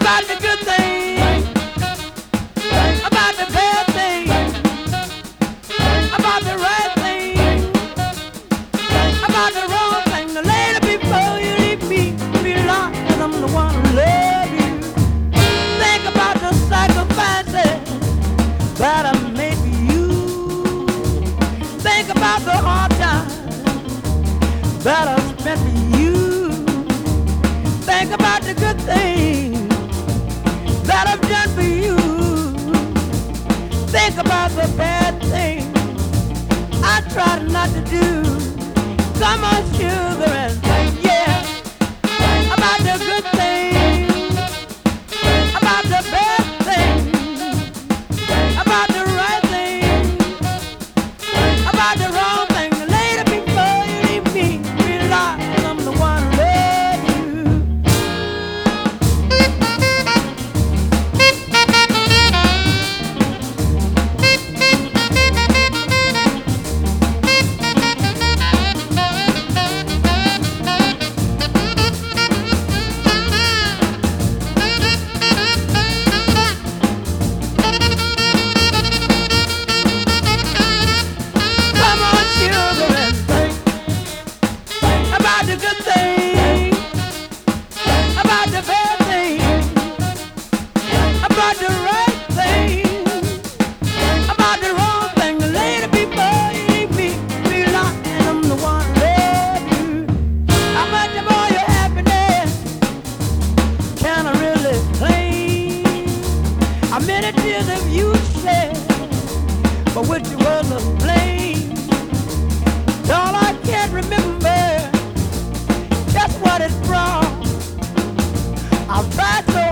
about the good thing, about the bad thing, about the right thing, about the wrong thing. The later before you leave me, realize I'm the one who love you. Think about the sacrifices that I made for you. Think about the hard times that I spent for you. Think about the good things that I've done for you. Think about the bad things I tried not to do. Come on, sugar, and think, yeah, about the good things, about the bad things, about the right things, about the wrong things. Later before you leave me, realize I'm the one who loves you. Come on, sugar, and think about the good things, about the bad things, about the right things, about the wrong thing. Later before you leave me, realize I'm the one who loves you. How much of all your happiness can I really claim? How many tears have you shed for which you was to blame? All I can't remember just what it brought. I've tried so